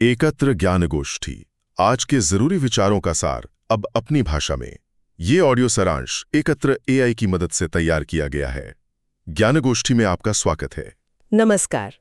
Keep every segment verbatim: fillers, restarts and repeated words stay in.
एकत्र ज्ञानगोष्ठी, आज के जरूरी विचारों का सार अब अपनी भाषा में। ये ऑडियो सारांश एकत्र एआई की मदद से तैयार किया गया है। ज्ञानगोष्ठी में आपका स्वागत है। नमस्कार।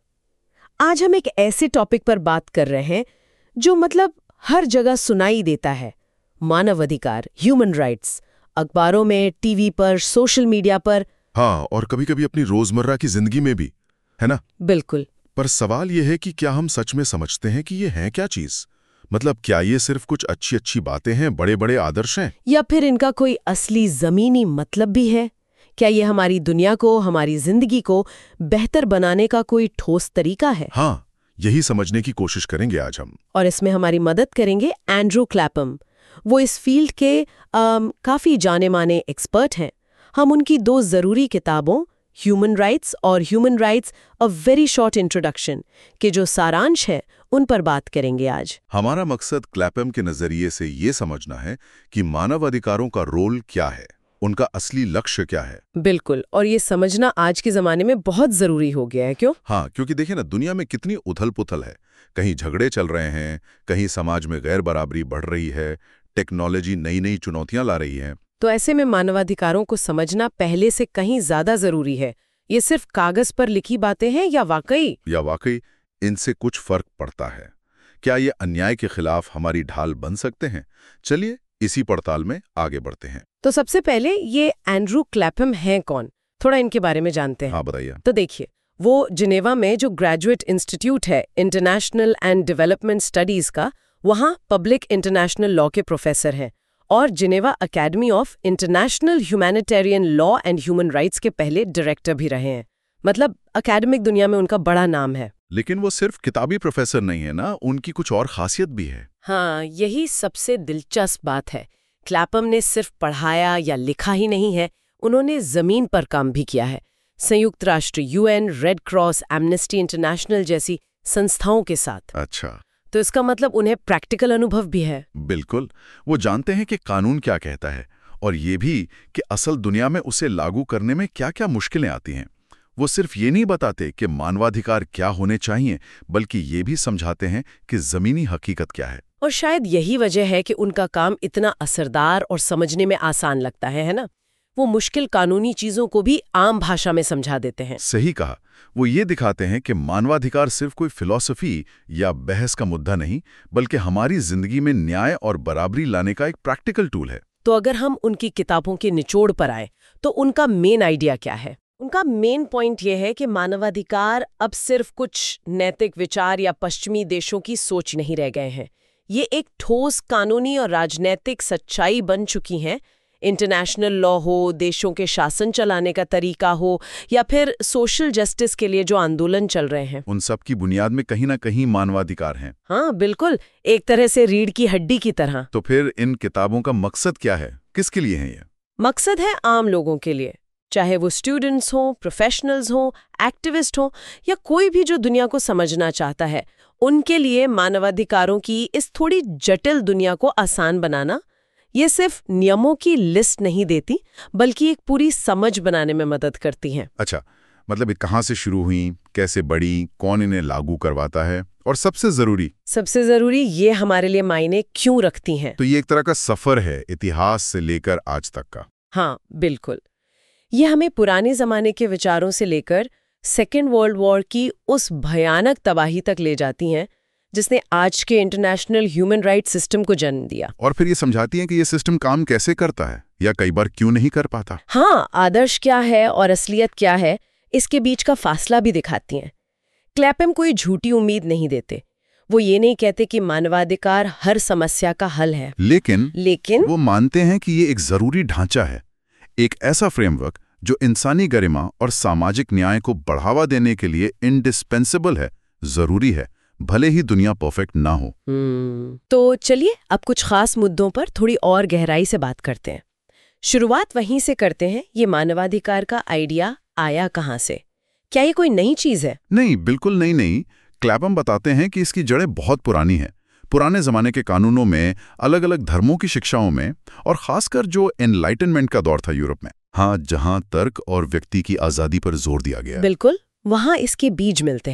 आज हम एक ऐसे टॉपिक पर बात कर रहे हैं जो मतलब हर जगह सुनाई देता है। मानव अधिकार, ह्यूमन राइट्स, अखबारों में, टीवी पर, सोशल मीडिया पर। हाँ, और कभी-कभी अपनी रोजमर्रा की जिंदगी में भी, है ना? बिल्कुल। पर सवाल यह है कि क्या हम सच में समझते हैं कि ये है क्या चीज? मतलब क्या ये सिर्फ कुछ अच्छी अच्छी बातें हैं, बड़े बड़े आदर्श हैं, या फिर इनका कोई असली जमीनी मतलब भी है? क्या ये हमारी दुनिया को, हमारी जिंदगी को बेहतर बनाने का कोई ठोस तरीका है? हाँ, यही समझने की कोशिश करेंगे आज हम। और इसमें हमारी मदद करेंगे एंड्रू क्लैपम। वो इस फील्ड के आम, काफी जाने माने एक्सपर्ट हैं। हम उनकी दो जरूरी किताबों ह्यूमन राइट्स और human rights a very short introduction के जो सारांश है उन पर बात करेंगे आज। हमारा मकसद क्लैपम के नजरिए से ये समझना है कि मानव अधिकारों का रोल क्या है, उनका असली लक्ष्य क्या है। बिल्कुल, और ये समझना आज के जमाने में बहुत जरूरी हो गया है। क्यों? हाँ, क्योंकि देखिए ना, दुनिया में कितनी उथल पुथल है। कहीं झगड़े चल रहे हैं, कहीं समाज में गैर बराबरी बढ़ रही है, टेक्नोलॉजी नई नई चुनौतियां ला रही है। तो ऐसे में मानवाधिकारों को समझना पहले से कहीं ज्यादा जरूरी है। ये सिर्फ कागज पर लिखी बातें हैं या वाकई या वाकई इनसे कुछ फर्क पड़ता है? क्या ये अन्याय के खिलाफ हमारी ढाल बन सकते हैं? चलिए इसी पड़ताल में आगे बढ़ते हैं। तो सबसे पहले ये एंड्रू क्लैपम हैं कौन, थोड़ा इनके बारे में जानते हैं। हाँ, बताइए। तो देखिए, वो जिनेवा में जो ग्रेजुएट इंस्टीट्यूट है इंटरनेशनल एंड डेवलपमेंट स्टडीज का, वहाँ पब्लिक इंटरनेशनल लॉ के प्रोफेसर हैं और Geneva academy of international humanitarian law and human rights के पहले डायरेक्टर भी रहे हैं। मतलब अकेडमिक दुनिया में उनका बड़ा नाम है। लेकिन वो सिर्फ किताबी प्रोफेसर नहीं है ना, उनकी कुछ और खासियत भी है। हाँ, यही सबसे दिलचस्प बात है। क्लैपम ने सिर्फ पढ़ाया या लिखा ही नहीं है, उन्होंने जमीन पर काम भी किया है। संयुक्त राष्ट्र, UN, red cross, Amnesty International जैसी संस्थाओं के साथ। अच्छा, तो इसका मतलब उन्हें प्रैक्टिकल अनुभव भी है। बिल्कुल। वो जानते हैं कि कानून क्या कहता है और ये भी कि असल दुनिया में उसे लागू करने में क्या क्या मुश्किलें आती हैं। वो सिर्फ ये नहीं बताते कि मानवाधिकार क्या होने चाहिए, बल्कि ये भी समझाते हैं कि जमीनी हकीकत क्या है। और शायद यही वजह है कि उनका काम इतना असरदार और समझने में आसान लगता है, है ना? वो मुश्किल कानूनी चीजों को भी आम भाषा में समझा देते हैं। सही कहा। वो ये दिखाते हैं कि मानवाधिकार सिर्फ कोई फिलॉसफी या बहस का मुद्दा नहीं, बल्कि हमारी जिंदगी में न्याय और बराबरी लाने का एक प्रैक्टिकल टूल है। तो अगर हम उनकी किताबों के निचोड़ पर आए तो उनका मेन आइडिया क्या है? उनका मेन पॉइंट यह है कि मानवाधिकार अब सिर्फ कुछ नैतिक विचार या पश्चिमी देशों की सोच नहीं रह गए हैं। ये एक ठोस कानूनी और राजनैतिक सच्चाई बन चुकी हैं। इंटरनेशनल लॉ हो, देशों के शासन चलाने का तरीका हो, या फिर सोशल जस्टिस के लिए जो आंदोलन चल रहे हैं, उन सब की बुनियाद में कहीं ना कहीं मानवाधिकार हैं। हाँ बिल्कुल, एक तरह से रीढ़ की हड्डी की तरह। तो फिर इन किताबों का मकसद क्या है? किसके लिए है ये? मकसद है आम लोगों के लिए, चाहे वो स्टूडेंट्स हों, प्रोफेशनल्स हों, एक्टिविस्ट हों, या कोई भी जो दुनिया को समझना चाहता है, उनके लिए मानवाधिकारों की इस थोड़ी जटिल दुनिया को आसान बनाना। ये सिर्फ नियमों की लिस्ट नहीं देती, बल्कि एक पूरी समझ बनाने में मदद करती हैं। अच्छा, मतलब ये कहाँ से शुरू हुई, कैसे बढ़ी, कौन इन्हें लागू करवाता है, और सबसे जरूरी सबसे जरूरी ये हमारे लिए मायने क्यों रखती हैं। तो ये एक तरह का सफर है, इतिहास से लेकर आज तक का। हाँ बिल्कुल, ये हमें पुराने जमाने के विचारों से लेकर सेकेंड वर्ल्ड वॉर की उस भयानक तबाही तक ले जाती हैं जिसने आज के इंटरनेशनल ह्यूमन राइट सिस्टम को जन्म दिया। और फिर ये समझाती हैं कि ये सिस्टम काम कैसे करता है, या कई बार क्यों नहीं कर पाता। हाँ, आदर्श क्या है और असलियत क्या है, इसके बीच का फासला भी दिखाती हैं। क्लैपम कोई झूठी उम्मीद नहीं देते। वो ये नहीं कहते कि मानवाधिकार हर समस्या का हल है, लेकिन लेकिन वो मानते हैं कि ये एक जरूरी ढांचा है, एक ऐसा फ्रेमवर्क जो इंसानी गरिमा और सामाजिक न्याय को बढ़ावा देने के लिए इंडिस्पेंसेबल है, जरूरी है, भले ही दुनिया परफेक्ट ना हो। hmm, तो चलिए अब कुछ खास मुद्दों पर थोड़ी और गहराई से बात करते हैं। शुरुआत वहीं से करते हैं, ये मानवाधिकार का आइडिया आया कहाँ से? क्या ये कोई नई चीज है? नहीं, बिल्कुल नहीं नहीं क्लैपम बताते हैं कि इसकी जड़ें बहुत पुरानी हैं। पुराने जमाने के कानूनों में, अलग अलग धर्मों की शिक्षाओं में, और खासकर जो एनलाइटनमेंट का दौर था यूरोप में, हाँ, जहां तर्क और व्यक्ति की आजादी पर जोर दिया गया। बिल्कुल, वहां इसके बीज मिलते हैं।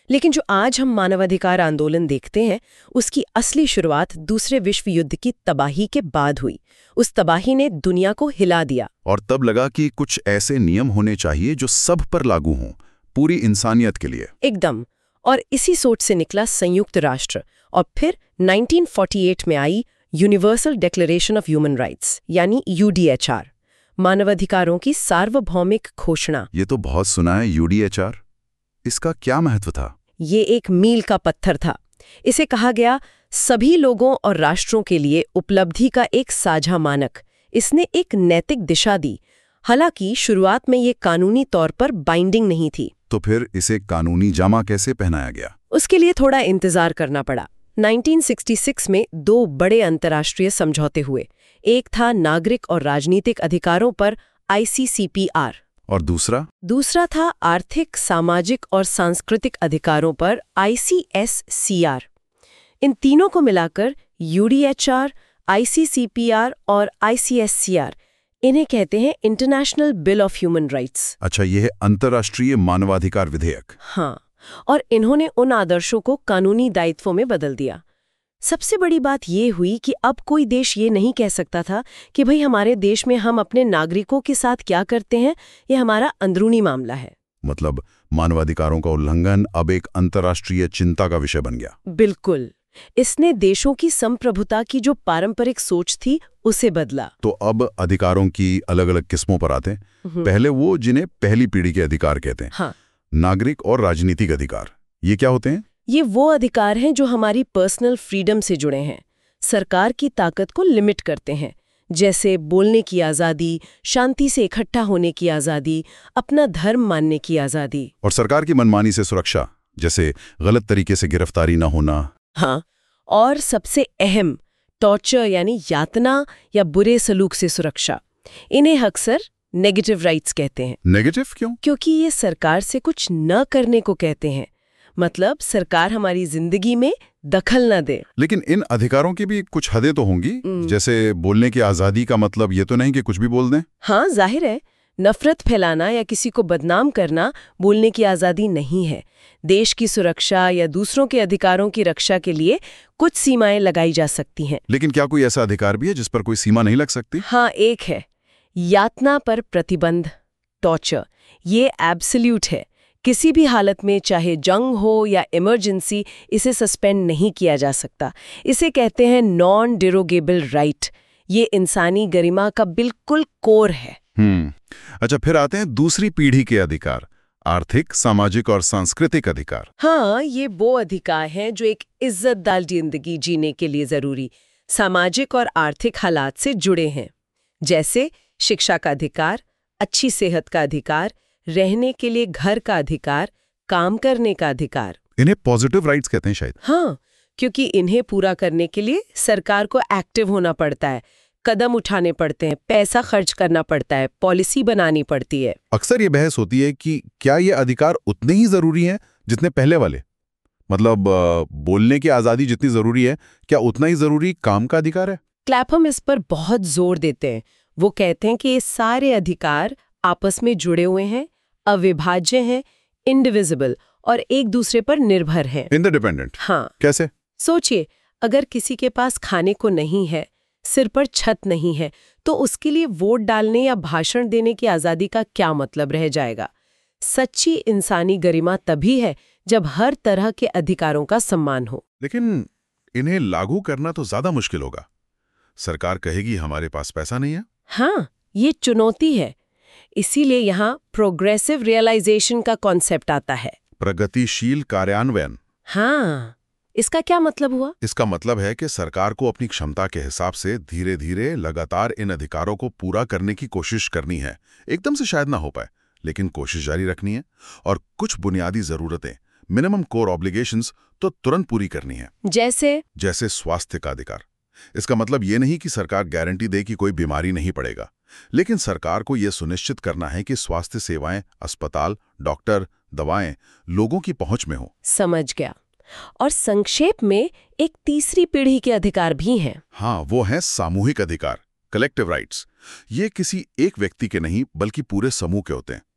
लेकिन जो आज हम मानवाधिकार आंदोलन देखते हैं उसकी असली शुरुआत दूसरे विश्व युद्ध की तबाही के बाद हुई। उस तबाही ने दुनिया को हिला दिया और तब लगा कि कुछ ऐसे नियम होने चाहिए जो सब पर लागू हों, पूरी इंसानियत के लिए। एकदम। और इसी सोच से निकला संयुक्त राष्ट्र और फिर नाइनटीन फोर्टी एट में आई universal declaration of human rights यानी यू डी एच आर, मानवाधिकारों की सार्वभौमिक घोषणा। ये तो बहुत सुना है यू डी एच आर। इसका क्या महत्व था? ये एक मील का पत्थर था। इसे कहा गया सभी लोगों और राष्ट्रों के लिए उपलब्धि का एक साझा मानक। इसने एक नैतिक दिशा दी। हालांकि शुरुआत में ये कानूनी तौर पर बाइंडिंग नहीं थी। तो फिर इसे कानूनी जामा कैसे पहनाया गया? उसके लिए थोड़ा इंतजार करना पड़ा। नाइनटीन सिक्सटी सिक्स में दो बड़े अंतर्राष्ट्रीय समझौते हुए। एक था नागरिक और राजनीतिक अधिकारों पर आई सी सी पी आर, और दूसरा दूसरा था आर्थिक, सामाजिक और सांस्कृतिक अधिकारों पर आई सी एस सी आर। इन तीनों को मिलाकर U D H R, I C C P R और I C S C R, इन्हें कहते हैं international bill of human rights. अच्छा, यह है अंतर्राष्ट्रीय मानवाधिकार विधेयक। हाँ, और इन्होंने उन आदर्शों को कानूनी दायित्वों में बदल दिया। सबसे बड़ी बात ये हुई कि अब कोई देश ये नहीं कह सकता था कि भाई हमारे देश में हम अपने नागरिकों के साथ क्या करते हैं ये हमारा अंदरूनी मामला है। मतलब मानवाधिकारों का उल्लंघन अब एक अंतर्राष्ट्रीय चिंता का विषय बन गया। बिल्कुल। इसने देशों की संप्रभुता की जो पारंपरिक सोच थी उसे बदला। तो अब अधिकारों की अलग अलग किस्मों पर आते हैं। पहले वो जिन्हें पहली पीढ़ी के अधिकार कहते हैं। हाँ। नागरिक और राजनीतिक अधिकार, ये क्या होते हैं? ये वो अधिकार हैं जो हमारी पर्सनल फ्रीडम से जुड़े हैं, सरकार की ताकत को लिमिट करते हैं, जैसे बोलने की आज़ादी, शांति से इकट्ठा होने की आज़ादी, अपना धर्म मानने की आज़ादी। और सरकार की मनमानी से सुरक्षा, जैसे गलत तरीके से गिरफ्तारी न होना। हाँ, और सबसे अहम टॉर्चर यानी यातना या बुरे सलूक से सुरक्षा। इन्हें अक्सर नेगेटिव राइट्स कहते हैं। नेगेटिव क्यों? क्योंकि ये सरकार से कुछ न करने को कहते हैं। मतलब सरकार हमारी जिंदगी में दखल न दे। लेकिन इन अधिकारों की भी कुछ हदें तो होंगी, जैसे बोलने की आज़ादी का मतलब ये तो नहीं कि कुछ भी बोल दें। हाँ, जाहिर है, नफरत फैलाना या किसी को बदनाम करना बोलने की आज़ादी नहीं है। देश की सुरक्षा या दूसरों के अधिकारों की रक्षा के लिए कुछ सीमाएं लगाई जा सकती हैं। लेकिन क्या कोई ऐसा अधिकार भी है जिस पर कोई सीमा नहीं लग सकती? हाँ, एक है, यातना पर प्रतिबंध, टॉर्चर। ये एब्सोल्यूट है। किसी भी हालत में, चाहे जंग हो या इमरजेंसी, इसे सस्पेंड नहीं किया जा सकता। इसे कहते हैं नॉन डिरोगेबल राइट। ये इंसानी गरिमा का बिल्कुल कोर है। हम्म अच्छा, फिर आते हैं दूसरी पीढ़ी के अधिकार, आर्थिक, सामाजिक और सांस्कृतिक अधिकार। हाँ, ये वो अधिकार हैं जो एक इज्जतदार जिंदगी जीने के लिए जरूरी सामाजिक और आर्थिक हालात से जुड़े हैं, जैसे शिक्षा का अधिकार, अच्छी सेहत का अधिकार, रहने के लिए घर का अधिकार, काम करने का अधिकार। इन्हें पॉजिटिव राइट्स कहते हैं शायद। हाँ, क्योंकि इन्हें पूरा करने के लिए सरकार को एक्टिव होना पड़ता है, कदम उठाने पड़ते हैं, पैसा खर्च करना पड़ता है, पॉलिसी बनानी पड़ती है। अक्सर ये बहस होती है कि क्या ये अधिकार उतने ही जरूरी हैं जितने पहले वाले? मतलब बोलने की आज़ादी जितनी जरूरी है, क्या उतना ही जरूरी काम का अधिकार है? क्लैपहम इस पर बहुत जोर देते हैं। वो कहते हैं कि ये सारे अधिकार आपस में जुड़े हुए हैं, अविभाज्य हैं, इंडिविजिबल और एक दूसरे पर निर्भर हैं। इंटरडिपेंडेंट। हाँ। कैसे? सोचिए, अगर किसी के पास खाने को नहीं है, सिर पर छत नहीं है, तो उसके लिए वोट डालने या भाषण देने की आज़ादी का क्या मतलब रह जाएगा? सच्ची इंसानी गरिमा तभी है जब हर तरह के अधिकारों का सम्मान हो। लेकिन इन्हें लागू करना तो ज्यादा मुश्किल होगा। सरकार कहेगी हमारे पास पैसा नहीं है। हाँ, ये चुनौती है। इसीलिए यहाँ प्रोग्रेसिव रियलाइजेशन का कॉन्सेप्ट आता है। प्रगतिशील कार्यान्वयन। हाँ, इसका क्या मतलब हुआ? इसका मतलब है कि सरकार को अपनी क्षमता के हिसाब से धीरे धीरे लगातार इन अधिकारों को पूरा करने की कोशिश करनी है। एकदम से शायद ना हो पाए, लेकिन कोशिश जारी रखनी है। और कुछ बुनियादी जरूरतें, मिनिमम कोर ऑब्लिगेशंस, तो तुरंत पूरी करनी है। जैसे जैसे स्वास्थ्य का अधिकार। इसका मतलब ये नहीं कि सरकार गारंटी दे कि कोई बीमारी नहीं पड़ेगा, लेकिन सरकार को यह सुनिश्चित करना है कि स्वास्थ्य सेवाएं, अस्पताल, डॉक्टर, दवाएं लोगों की पहुंच में हो। समझ गया। और संक्षेप में एक तीसरी पीढ़ी के अधिकार भी हैं। हाँ, वो हैं सामूहिक अधिकार, कलेक्टिव राइट्स। ये किसी एक व्यक्ति के नहीं बल्कि पूरे समूह के होते हैं।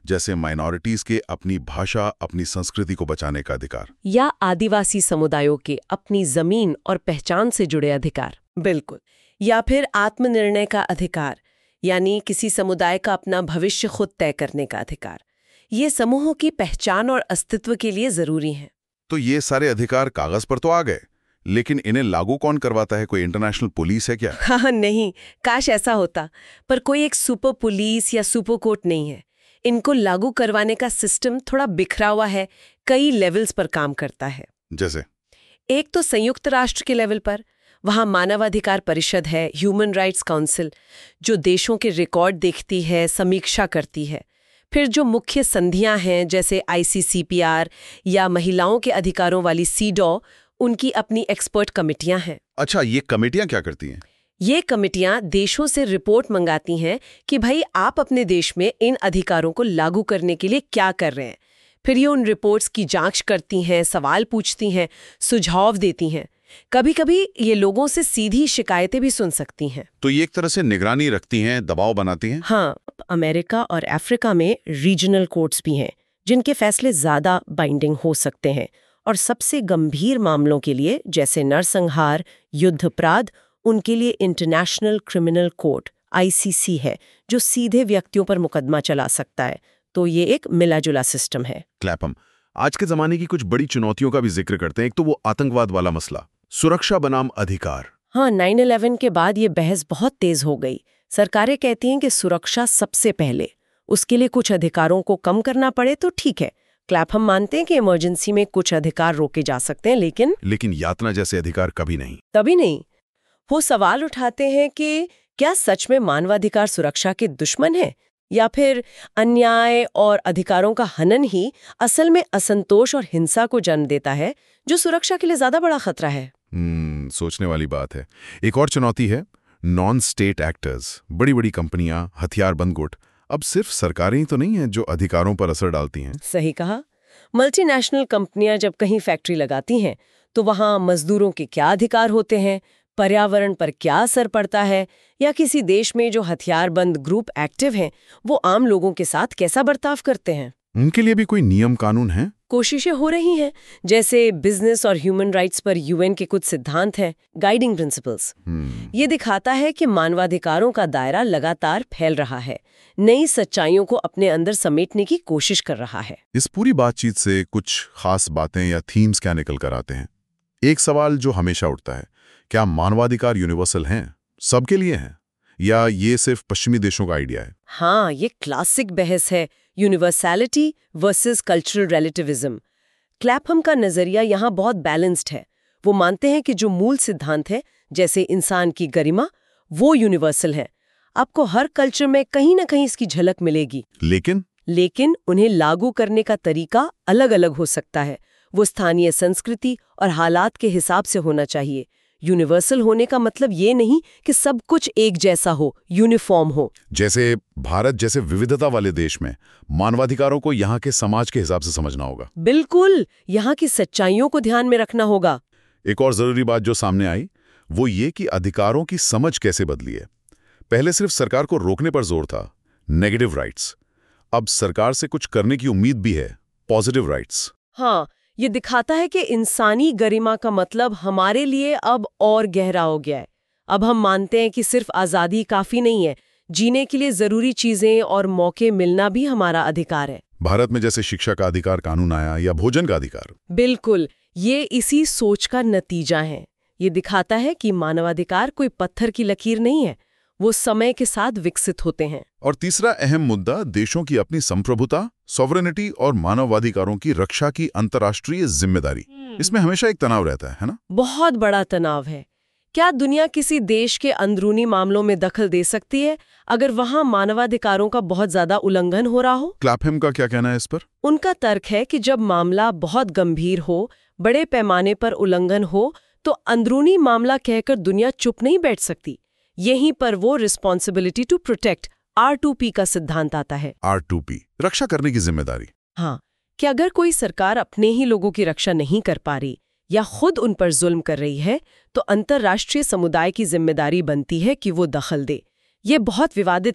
जैसे माइनॉरिटीज के अपनी भाषा, अपनी संस्कृति को बचाने का अधिकार, या आदिवासी समुदायों के अपनी जमीन और पहचान से जुड़े अधिकार। बिल्कुल। या फिर आत्मनिर्णय का अधिकार, यानी किसी समुदाय का अपना भविष्य खुद तय करने का अधिकार। ये समूहों की पहचान और अस्तित्व के लिए जरूरी हैं। तो ये सारे अधिकार कागज पर तो आ गए, लेकिन इन्हें लागू कौन करवाता है? कोई इंटरनेशनल पुलिस है क्या? हाँ नहीं, काश ऐसा होता, पर कोई एक सुपर पुलिस या सुपर कोर्ट नहीं है। इनको लागू करवाने का सिस्टम थोड़ा बिखरा हुआ है, कई लेवल्स पर काम करता है। जैसे एक तो संयुक्त राष्ट्र के लेवल पर, वहाँ मानवाधिकार परिषद है, ह्यूमन राइट्स काउंसिल, जो देशों के रिकॉर्ड देखती है, समीक्षा करती है। फिर जो मुख्य संधियां हैं जैसे आई सी सी पी आर या महिलाओं के अधिकारों वाली सी डॉ, उनकी अपनी एक्सपर्ट कमिटियां हैं। अच्छा, ये कमेटियां क्या करती हैं? ये कमिटियां देशों से रिपोर्ट मंगाती हैं कि भाई आप अपने देश में इन अधिकारों को लागू करने के लिए क्या कर रहे हैं। फिर ये उन रिपोर्ट्स की जांच करती हैं, सवाल पूछती हैं, सुझाव देती हैं। कभी कभी ये लोगों से सीधी शिकायतें भी सुन सकती हैं। तो ये एक तरह से निगरानी रखती हैं, दबाव बनाती हैं। हाँ, अमेरिका और अफ्रीका में रीजनल कोर्ट्स भी हैं, जिनके फैसले ज्यादा बाइंडिंग हो सकते हैं। और सबसे गंभीर मामलों के लिए, जैसे नरसंहार, युद्ध अपराध, उनके लिए international criminal court I C C है, जो सीधे व्यक्तियों पर मुकदमा चला सकता है। तो ये एक मिला जुला सिस्टम है। क्लैपम आज के जमाने की कुछ बड़ी चुनौतियों का भी जिक्र करते हैं। एक तो वो आतंकवाद वाला मसला, सुरक्षा बनाम अधिकार। हाँ, नाइन इलेवन के बाद ये बहस बहुत तेज हो गई। सरकारें कहती हैं कि सुरक्षा सबसे पहले, उसके लिए कुछ अधिकारों को कम करना पड़े तो ठीक है। क्लैपम मानते हैं कि इमरजेंसी में कुछ अधिकार रोके जा सकते हैं, लेकिन लेकिन यातना जैसे अधिकार कभी नहीं। तभी नहीं। वो सवाल उठाते हैं कि क्या सच में मानवाधिकार सुरक्षा के दुश्मन है, या फिर अन्याय और अधिकारों का हनन ही असल में असंतोष और हिंसा को जन्म देता है, जो सुरक्षा के लिए ज्यादा बड़ा खतरा है। हम्म सोचने वाली बात है। एक और चुनौती है नॉन स्टेट एक्टर्स। बड़ी बड़ी कंपनियां, हथियारबंद गुट, अब सिर्फ सरकारें ही तो नहीं हैं जो अधिकारों पर असर डालती हैं। सही कहा। मल्टीनेशनल कंपनियां जब कहीं फैक्ट्री लगाती हैं तो वहां मजदूरों के क्या अधिकार होते हैं, पर्यावरण पर क्या असर पड़ता है, या किसी देश में जो हथियारबंद ग्रुप एक्टिव हैं वो आम लोगों के साथ कैसा बर्ताव करते हैं। उनके लिए भी कोई नियम कानून है? कोशिशें हो रही हैं, जैसे बिजनेस और ह्यूमन राइट्स पर यू एन के कुछ सिद्धांत हैं, गाइडिंग प्रिंसिपल्स। ये दिखाता है कि मानवाधिकारों का दायरा लगातार फैल रहा है, नई सच्चाइयों को अपने अंदर समेटने की कोशिश कर रहा है। इस पूरी बातचीत से कुछ खास बातें या थीम्स क्या निकल कर आते हैं? एक सवाल जो हमेशा उठता है, क्या मानवाधिकार यूनिवर्सल हैं, सबके लिए हैं, या ये सिर्फ पश्चिमी देशों का आइडिया है? हाँ, ये क्लासिक बहस है, universality versus cultural relativism. Clapham का नजरिया यहाँ बहुत बैलेंस्ड है। वो मानते हैं कि जो मूल सिद्धांत है, जैसे इंसान की गरिमा, वो यूनिवर्सल है। आपको हर कल्चर में कहीं ना कहीं इसकी झलक मिलेगी, लेकिन लेकिन उन्हें लागू करने का तरीका अलग अलग हो सकता है। वो स्थानीय संस्कृति और हालात के हिसाब से होना चाहिए। यूनिवर्सल होने का मतलब ये नहीं कि सब कुछ एक जैसा हो, यूनिफॉर्म हो। जैसे भारत जैसे विविधता वाले देश में मानवाधिकारों को यहाँ के समाज के हिसाब से समझना होगा। बिल्कुल, यहाँ की सच्चाइयों को ध्यान में रखना होगा। एक और जरूरी बात जो सामने आई वो ये कि अधिकारों की समझ कैसे बदली है। पहले सिर्फ सरकार को रोकने पर जोर था, नेगेटिव राइट्स। अब सरकार से कुछ करने की उम्मीद भी है, पॉजिटिव राइट्स। हाँ, ये दिखाता है कि इंसानी गरिमा का मतलब हमारे लिए अब और गहरा हो गया है। अब हम मानते हैं कि सिर्फ आज़ादी काफी नहीं है, जीने के लिए जरूरी चीजें और मौके मिलना भी हमारा अधिकार है। भारत में जैसे शिक्षा का अधिकार कानून आया या भोजन का अधिकार। बिल्कुल, ये इसी सोच का नतीजा है। ये दिखाता है कि मानवाधिकार कोई पत्थर की लकीर नहीं है, वो समय के साथ विकसित होते हैं। और तीसरा अहम मुद्दा देशों की अपनी संप्रभुता, सॉवरेनिटी और मानवाधिकारों की रक्षा की अंतर्राष्ट्रीय जिम्मेदारी। इसमें हमेशा एक तनाव रहता है, है ना? बहुत बड़ा तनाव है। क्या दुनिया किसी देश के अंदरूनी मामलों में दखल दे सकती है अगर वहां मानवाधिकारों का बहुत ज्यादा उल्लंघन हो रहा हो? क्लैपहम का क्या कहना है इस पर? उनका तर्क है कि जब मामला बहुत गंभीर हो, बड़े पैमाने पर उल्लंघन हो, तो अंदरूनी मामला कहकर दुनिया चुप नहीं बैठ सकती। यहीं पर वो responsibility to protect R two P का सिद्धांत आता है। आर टू पी, रक्षा करने की जिम्मेदारी। हाँ, कि अगर कोई सरकार अपने ही लोगों की रक्षा नहीं कर पा रही या खुद उन पर जुल्म कर रही है, तो अंतर्राष्ट्रीय समुदाय की जिम्मेदारी बनती है कि वो दखल दे। ये बहुत विवादित है,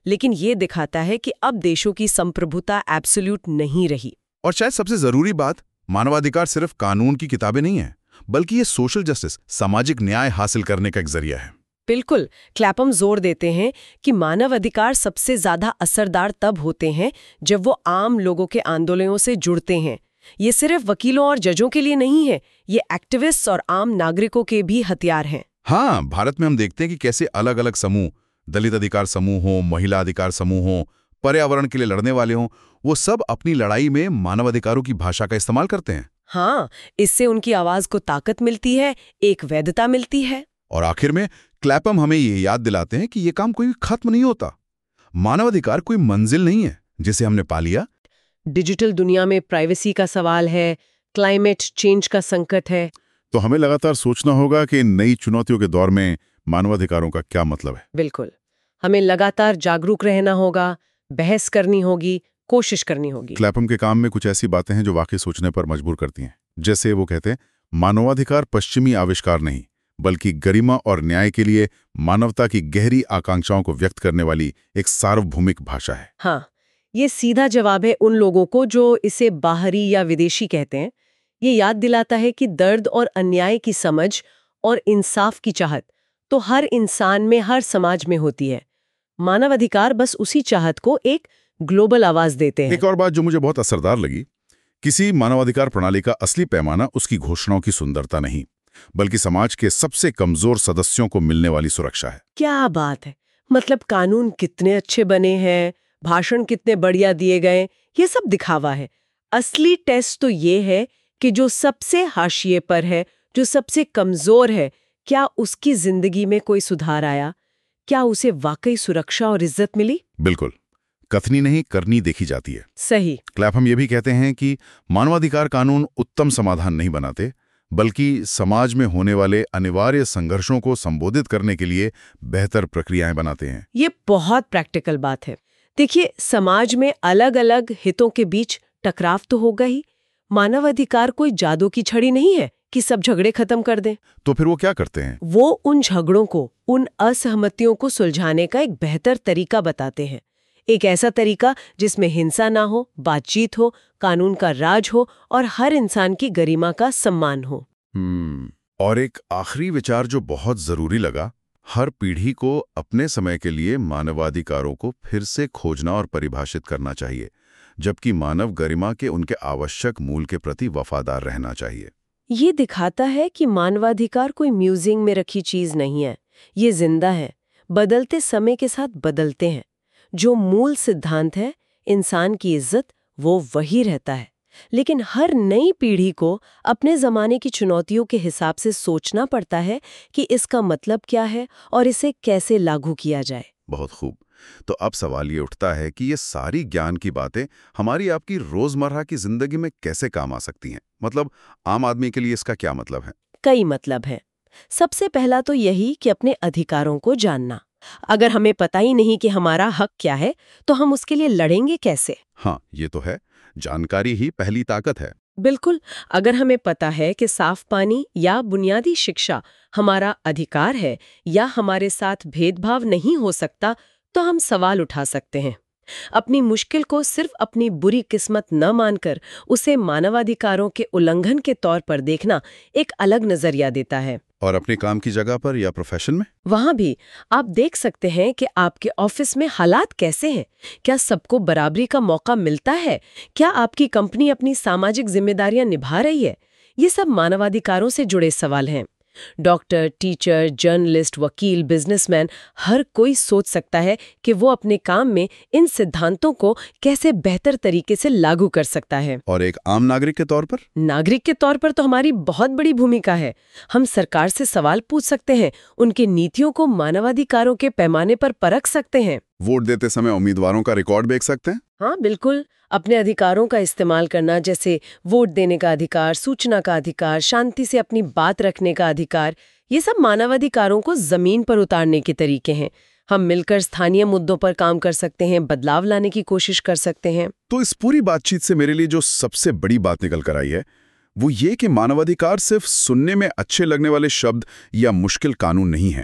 लेकिन ये दिखाता है कि अब देशों की संप्रभुता एब्सोल्यूट नहीं रही। और शायद सबसे जरूरी बात, मानवाधिकार सिर्फ कानून की किताबें नहीं है, बल्कि ये सोशल जस्टिस, सामाजिक न्याय हासिल करने का एक जरिया है। बिल्कुल, क्लैपम जोर देते हैं कि मानव अधिकार सबसे ज्यादा असरदार तब होते हैं जब वो आम लोगों के आंदोलनों से जुड़ते हैं। ये सिर्फ वकीलों और जजों के लिए नहीं है, ये एक्टिविस्ट्स और आम नागरिकों के भी हथियार हैं। हाँ, भारत में हम देखते हैं कि कैसे अलग अलग समूह, दलित अधिकार समूह हो, महिला अधिकार समूह हो, पर्यावरण के लिए लड़ने वाले हों, वो सब अपनी लड़ाई में मानवाधिकारों की भाषा का इस्तेमाल करते हैं। हाँ, इससे उनकी आवाज को ताकत मिलती है, एक वैधता मिलती है। और आखिर में क्लैपम हमें ये याद दिलाते हैं कि ये काम कोई खत्म नहीं होता। मानवाधिकार कोई मंजिल नहीं है जिसे हमने पा लिया। डिजिटल दुनिया में प्राइवेसी का सवाल है, क्लाइमेट चेंज का संकट है। तो हमें लगातार सोचना होगा कि नई चुनौतियों के दौर में मानवाधिकारों का क्या मतलब है। बिल्कुल, हमें लगातार जागरूक रहना होगा, बहस करनी होगी, कोशिश करनी होगी। क्लैपम के काम में कुछ ऐसी बातें हैं जो वाकई सोचने पर मजबूर करती हैं। जैसे वो कहते हैं, मानवाधिकार पश्चिमी आविष्कार नहीं, बल्कि गरिमा और न्याय के लिए मानवता की गहरी आकांक्षाओं को व्यक्त करने वाली एक सार्वभौमिक भाषा है। हाँ, ये सीधा जवाब है उन लोगों को जो इसे बाहरी या विदेशी कहते हैं। ये याद दिलाता है कि दर्द और अन्याय की समझ और इंसाफ की चाहत तो हर इंसान में, हर समाज में होती है। मानवाधिकार बस उसी चाहत को एक ग्लोबल आवाज देते हैं। एक और बात जो मुझे बहुत असरदार लगी, किसी मानवाधिकार प्रणाली का असली पैमाना उसकी घोषणाओं की सुंदरता नहीं, बल्कि समाज के सबसे कमजोर सदस्यों को मिलने वाली सुरक्षा है। क्या बात है! मतलब कानून कितने अच्छे बने हैं, भाषण कितने बढ़िया दिए गए, ये सब दिखावा है। असली टेस्ट तो ये है कि जो सबसे हाशिए पर है, जो सबसे कमजोर है, क्या उसकी जिंदगी में कोई सुधार आया? क्या उसे वाकई सुरक्षा और इज्जत मिली? बिल्कुल, कथनी नहीं करनी देखी जाती है। सही। क्लैपम ये भी कहते हैं कि मानवाधिकार कानून उत्तम समाधान नहीं बनाते, बल्कि समाज में होने वाले अनिवार्य संघर्षों को संबोधित करने के लिए बेहतर प्रक्रियाएं बनाते हैं। ये बहुत प्रैक्टिकल बात है। देखिए, समाज में अलग अलग हितों के बीच टकराव तो होगा ही। मानवाधिकार कोई जादू की छड़ी नहीं है कि सब झगड़े खत्म कर दें। तो फिर वो क्या करते हैं? वो उन झगड़ों को, उन असहमतियों को सुलझाने का एक बेहतर तरीका बताते हैं। एक ऐसा तरीका जिसमें हिंसा ना हो, बातचीत हो, कानून का राज हो और हर इंसान की गरिमा का सम्मान हो। हम्म और एक आखिरी विचार जो बहुत जरूरी लगा, हर पीढ़ी को अपने समय के लिए मानवाधिकारों को फिर से खोजना और परिभाषित करना चाहिए, जबकि मानव गरिमा के उनके आवश्यक मूल के प्रति वफादार रहना चाहिए। ये दिखाता है कि मानवाधिकार कोई म्यूजियम में रखी चीज नहीं है, ये जिंदा है, बदलते समय के साथ बदलते हैं। जो मूल सिद्धांत है, इंसान की इज्जत, वो वही रहता है। लेकिन हर नई पीढ़ी को अपने जमाने की चुनौतियों के हिसाब से सोचना पड़ता है कि इसका मतलब क्या है और इसे कैसे लागू किया जाए। बहुत खूब। तो अब सवाल ये उठता है कि ये सारी ज्ञान की बातें हमारी आपकी रोजमर्रा की जिंदगी में कैसे काम आ सकती हैं? मतलब आम आदमी के लिए इसका क्या मतलब है? कई मतलब है। सबसे पहला तो यही कि अपने अधिकारों को जानना। अगर हमें पता ही नहीं कि हमारा हक क्या है, तो हम उसके लिए लड़ेंगे कैसे? हाँ, ये तो है। जानकारी ही पहली ताकत है। बिल्कुल। अगर हमें पता है कि साफ पानी या बुनियादी शिक्षा हमारा अधिकार है या हमारे साथ भेदभाव नहीं हो सकता, तो हम सवाल उठा सकते हैं। अपनी मुश्किल को सिर्फ अपनी बुरी किस्मत न मानकर उसे मानवाधिकारों के उल्लंघन के तौर पर देखना एक अलग नजरिया देता है। और अपने काम की जगह पर या प्रोफेशन में, वहां भी आप देख सकते हैं कि आपके ऑफिस में हालात कैसे हैं। क्या सबको बराबरी का मौका मिलता है? क्या आपकी कंपनी अपनी सामाजिक जिम्मेदारियां निभा रही है? ये सब मानवाधिकारों से जुड़े सवाल हैं। डॉक्टर, टीचर, जर्नलिस्ट, वकील, बिजनेसमैन, हर कोई सोच सकता है कि वो अपने काम में इन सिद्धांतों को कैसे बेहतर तरीके से लागू कर सकता है। और एक आम नागरिक के तौर पर नागरिक के तौर पर तो हमारी बहुत बड़ी भूमिका है। हम सरकार से सवाल पूछ सकते हैं, उनकी नीतियों को मानवाधिकारों के पैमाने पर परख सकते हैं। वोट देते समय उम्मीदवारों का रिकॉर्ड देख सकते हैं। हाँ बिल्कुल। अपने अधिकारों का इस्तेमाल करना, जैसे वोट देने का अधिकार, सूचना का अधिकार, शांति से अपनी बात रखने का अधिकार, ये सब मानवाधिकारों को जमीन पर उतारने के तरीके हैं। हम मिलकर स्थानीय मुद्दों पर काम कर सकते हैं, बदलाव लाने की कोशिश कर सकते हैं। तो इस पूरी बातचीत से मेरे लिए जो सबसे बड़ी बात निकल कर आई है, वो ये कि मानवाधिकार सिर्फ सुनने में अच्छे लगने वाले शब्द या मुश्किल कानून नहीं है।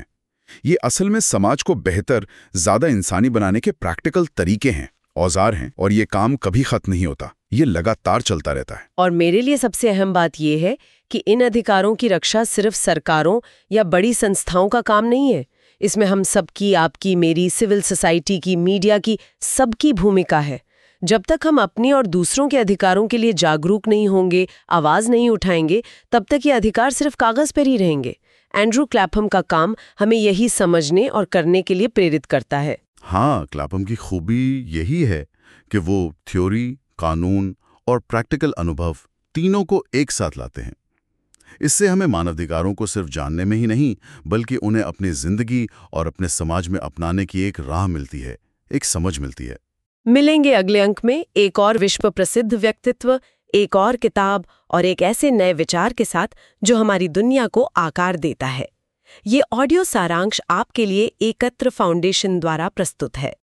ये असल में समाज को बेहतर, ज्यादा इंसानी बनाने के प्रैक्टिकल तरीके हैं, औजार हैं, और ये काम कभी खत्म नहीं होता, ये लगातार चलता रहता है। और मेरे लिए सबसे अहम बात यह है कि इन अधिकारों की रक्षा सिर्फ सरकारों या बड़ी संस्थाओं का काम नहीं है। इसमें हम सबकी, आपकी, मेरी, सिविल सोसाइटी की, मीडिया की, सबकी भूमिका है। जब तक हम अपनी और दूसरों के अधिकारों के लिए जागरूक नहीं होंगे, आवाज नहीं उठाएंगे, तब तक ये अधिकार सिर्फ कागज पर ही रहेंगे। एंड्रू क्लैपहम का काम हमें यही समझने और करने के लिए प्रेरित करता है। हाँ, क्लैपहम की खूबी यही है कि वो थ्योरी, कानून और प्रैक्टिकल अनुभव तीनों को एक साथ लाते हैं। इससे हमें मानवाधिकारों को सिर्फ जानने में ही नहीं, बल्कि उन्हें अपनी जिंदगी और अपने समाज में अपनाने की एक राह मिलती है, एक समझ मिलती है। मिलेंगे अगले अंक में एक और विश्व प्रसिद्ध व्यक्तित्व, एक और किताब और एक ऐसे नए विचार के साथ जो हमारी दुनिया को आकार देता है। ये ऑडियो सारांश आपके लिए एकत्र फाउंडेशन द्वारा प्रस्तुत है।